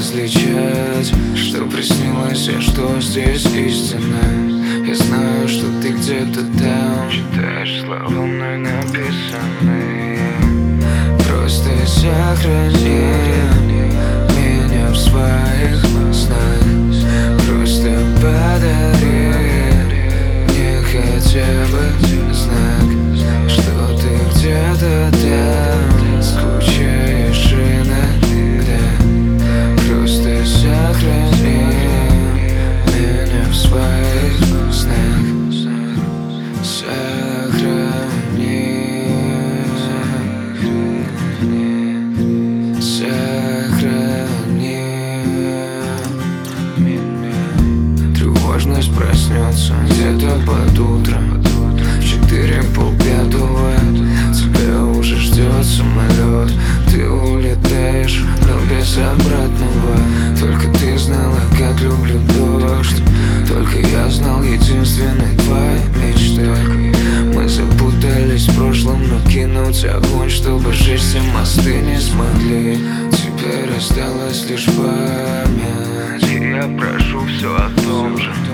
различать, что приснилось и что здесь истина. Я знаю, что ты где-то там читаешь слова мной написанные. Просто сохрани меня в своих снах. Просто подари мне хотя бы знак, что ты где-то там скучаешь иногда. Просто сохрани меня в своих снах. Тревожность проснется где-то под утро, в 4:30 тебя уже ждет самолет. Ты улетаешь, но без обратного. Только ты знала, как люблю дождь. Только я знал единственной твоей мечтой. Мы запутались в прошлом, но кинуть огонь, чтобы сжечь все мосты, не смогли. Теперь осталась лишь память, и я прошу все о том же.